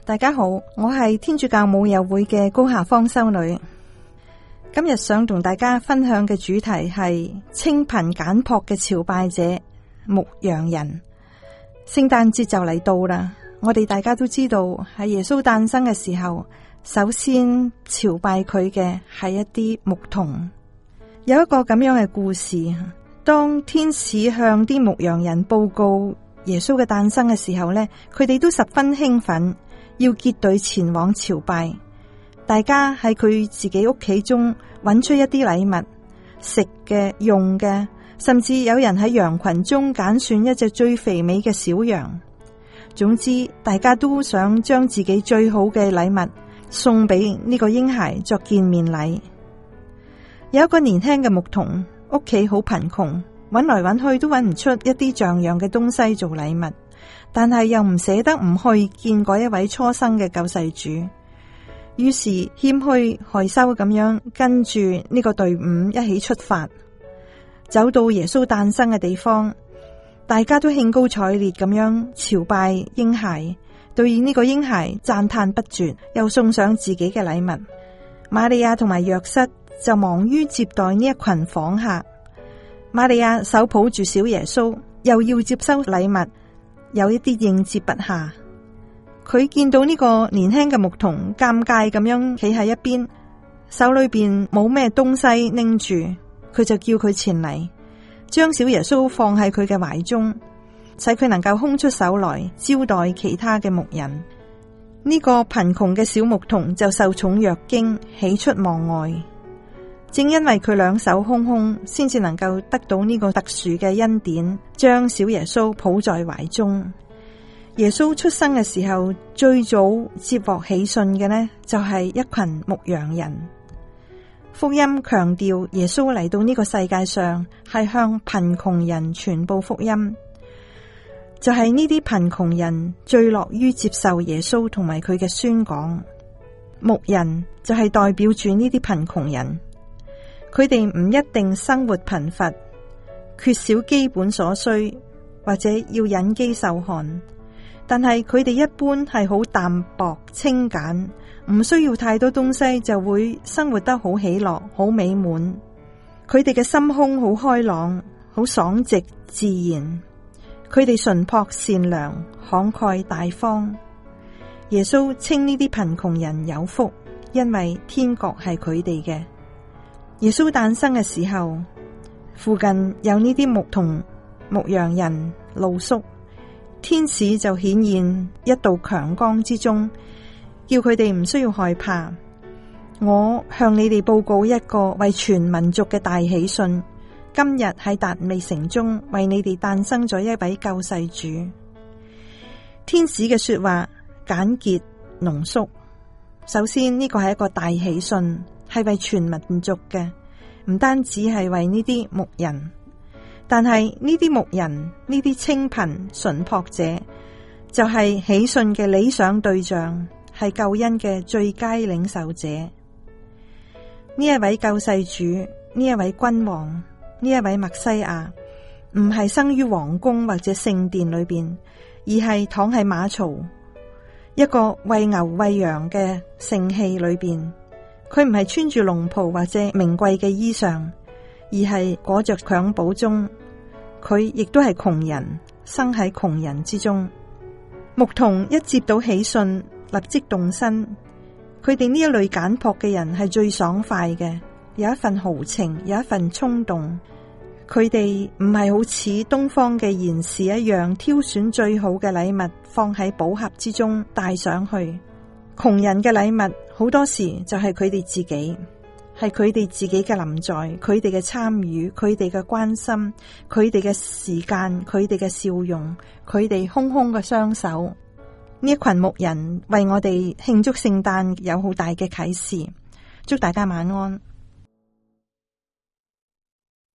大家好，我係天主教母幼會嘅高夏芳修女。今日想同大家分享嘅主題係清貧簡樸嘅朝拜者牧羊人。聖誕節就嚟到啦，我哋大家都知道喺耶穌誕生嘅時候，首先朝拜佢嘅係一啲牧童。有一個咁樣嘅故事，當天使向啲牧羊人報告耶穌嘅誕生嘅時候呢，佢哋都十分興奮，要結隊前往朝拜。大家喺佢自己屋企中揾出一啲禮物，食嘅、用嘅，甚至有人喺羊群中揀選一隻最肥美嘅小羊。總之，大家都想將自己最好嘅禮物送俾呢個嬰孩作見面禮。有一個年輕嘅牧童，屋企好貧窮，揾來揾去都揾唔出一啲像樣嘅東西做禮物，但係又唔捨得唔去見嗰一位初生嘅救世主，於是謙虛害羞咁樣跟住呢個隊伍一起出發，走到耶穌誕生嘅地方，大家都興高采烈咁樣朝拜嬰孩，對呢個嬰孩讚嘆不絕，又送上自己嘅禮物。瑪利亞同埋若瑟就忙於接待呢一群訪客。瑪利亞手抱住小耶穌，又要接收禮物，有一啲應接不暇。佢見到呢個年輕嘅牧童尷尬咁樣企喺一邊，手裏邊冇咩東西拎住，佢就叫佢前嚟，將小耶穌放喺佢嘅懷中，使佢能夠空出手來招待其他嘅牧人。呢個貧窮嘅小牧童就受寵若驚，喜出望外。正因為佢兩手空空，先至能夠得到呢個特殊嘅恩典，將小耶穌抱在懷中。耶穌出生嘅時候，最早接獲喜訊嘅呢，就係一群牧羊人。福音強調耶穌嚟到呢個世界上係向貧窮人傳播福音，就係呢啲貧窮人最樂於接受耶穌同埋佢嘅宣講。牧人就係代表住呢啲貧窮人。佢哋唔一定生活貧乏，缺少基本所需，或者要忍飢受寒，但係佢哋一般係好淡薄清簡，唔需要太多東西就會生活得好喜樂、好美滿。佢哋嘅心胸好開朗、好爽直自然，佢哋純樸善良、慷慨大方。耶穌稱呢啲貧窮人有福，因為天國係佢哋嘅。耶穌誕生嘅時候，附近有呢啲牧童、牧羊人露宿，天使就顯現一道強光之中，叫佢哋唔需要害怕。我向你哋報告一個為全民族嘅大喜訊，今日喺達味城中為你哋誕生咗一位救世主。天使嘅說話簡潔濃縮。首先呢個係一個大喜訊，係為全民族嘅，唔單止係為呢啲牧人，但係呢啲牧人，呢啲清貧純樸者，就係喜訊嘅理想對象，係救恩嘅最佳領受者。呢一位救世主，呢一位君王，呢一位默西亞，唔係生於皇宮或者聖殿裏邊，而係躺喺馬槽一個餵牛餵羊嘅聖器裏邊。佢唔係穿住龍袍或者名貴嘅衣裳，而係裹着襁褓中。佢亦都係窮人，生喺窮人之中。牧童一接到喜訊，立即動身。佢哋呢一類簡樸嘅人係最爽快嘅，有一份豪情，有一份衝動。佢哋唔係好似東方嘅賢士一樣，挑選最好嘅禮物放喺寶盒之中帶上去。窮人嘅禮物好多時就係佢哋自己，係佢哋自己嘅臨在，佢哋嘅參與，佢哋嘅關心，佢哋嘅時間，佢哋嘅笑容，佢哋空空嘅雙手。呢一群牧人為我哋慶祝聖誕有好大嘅啟示。祝大家晚安。